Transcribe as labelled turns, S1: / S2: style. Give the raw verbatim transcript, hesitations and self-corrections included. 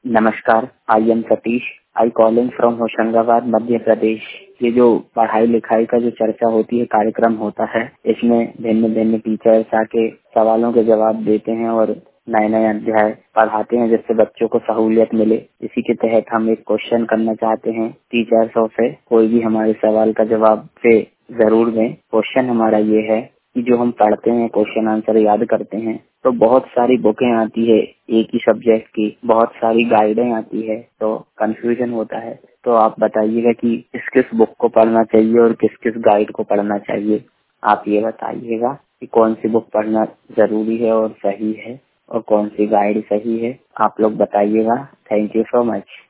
S1: नमस्कार, I am Satish. I calling from Hoshangabad, Madhya Pradesh. ये जो पढ़ाई लिखाई का जो चर्चा होती है, कार्यक्रम होता है, इसमें भिन्न भिन्न टीचर्स आके सवालों के जवाब देते हैं और नए नए अध्याय पढ़ाते हैं जिससे बच्चों को सहूलियत मिले। इसी के तहत हम एक क्वेश्चन करना चाहते हैं टीचर्सों से। कोई भी हमारे सवाल का जवाब से जरूर दें। क्वेश्चन हमारा ये है कि जो हम पढ़ते हैं, क्वेश्चन आंसर याद करते हैं, तो बहुत सारी बुकें आती है एक ही सब्जेक्ट की, बहुत सारी गाइडें आती है, तो कंफ्यूजन होता है। तो आप बताइएगा कि किस किस बुक को पढ़ना चाहिए और किस किस गाइड को पढ़ना चाहिए। आप ये बताइएगा कि कौन सी बुक पढ़ना जरूरी है और सही है और कौन सी गाइड सही है। आप लोग बताइएगा। Thank you so much.